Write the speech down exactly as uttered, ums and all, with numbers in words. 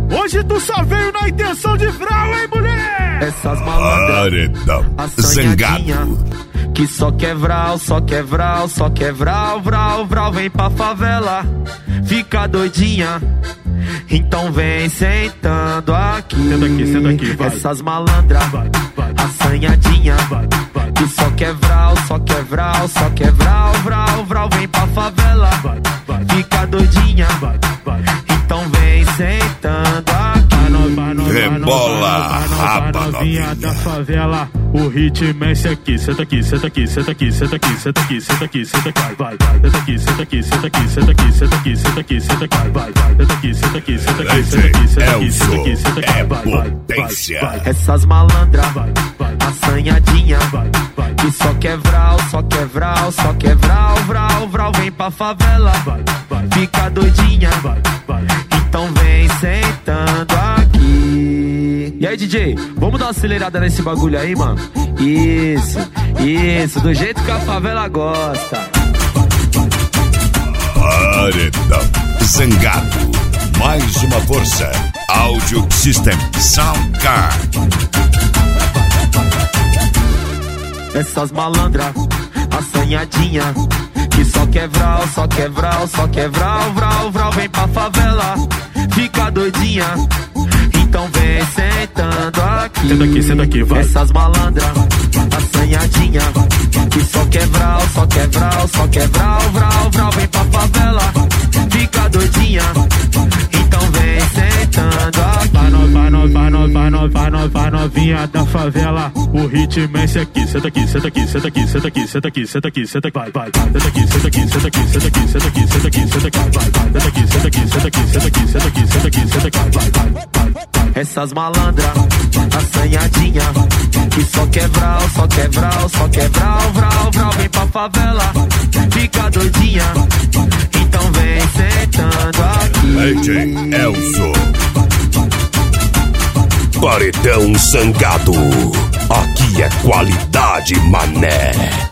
Hoje tu só veio na intenção de vral, hein, mulher? Essas malandras Zangado, que só quer vral, só quer vral, só quer vral, vral, vral. Vem pra favela, fica doidinha. Então vem sentando aqui. Senta aqui, senta aqui, vai. Essas malandras, assanhadinha, que só quer vral, só quer vral, só quer vral, vral, vral. Vem pra favela, fica doidinha. Então vem sentando aqui. rebola raba novinha da favela, o ritmo é esse aqui. Senta aqui, senta aqui, senta aqui, senta aqui, senta aqui, senta aqui, senta aqui, vai, vai. Senta aqui, senta aqui, senta aqui, senta aqui, senta aqui, senta aqui, senta aqui, vai, vai. Senta aqui, senta aqui, senta aqui, senta aqui, senta aqui, senta aqui, senta aqui, vai, vai, vai. Essas malandras, assanhadinha, que só quer vral, só quer vral, só quer vral, vral, vral. Vem pra favela, fica doidinha. Então vem sentando aqui. E aí, D J, vamos dar uma acelerada nesse bagulho aí, mano? Isso, isso, do jeito que a favela gosta. Paredão Zangado, mais uma força. Audio System Soundcard. Essas malandras, assanhadinha, que só quer vral, só quer vral, só quer vral, vral, vral. Vem pra favela, fica doidinha. Então vem sentando aqui. Senta aqui, senta aqui, vai. Essas malandras, assanhadinha, que só quer vral, só quer vral, só quer vral, vral, vral. Vem pra favela, fica doidinha. Então vem sentando aqui. Vai, no, vai, no, vai, no, vai, no, vai, no, vai, novinha da favela, o ritmo é esse aqui. Senta aqui, senta aqui, senta aqui, senta aqui, senta aqui, senta aqui, senta aqui, vai, vai. Senta aqui, senta aqui, senta aqui, senta aqui, senta aqui, senta aqui, senta aqui, vai, vai. Senta aqui, senta aqui, senta aqui, senta aqui, senta aqui, senta aqui, senta aqui, vai, vai, vai. Essas malandras, assanhadinha, que só quer vral, só quer vral, só quer vral, vral, vral. Vem pra favela, fica doidinha. Então vem sentando aqui. D J Elzo. Paredão Zangado, aqui é qualidade, mané.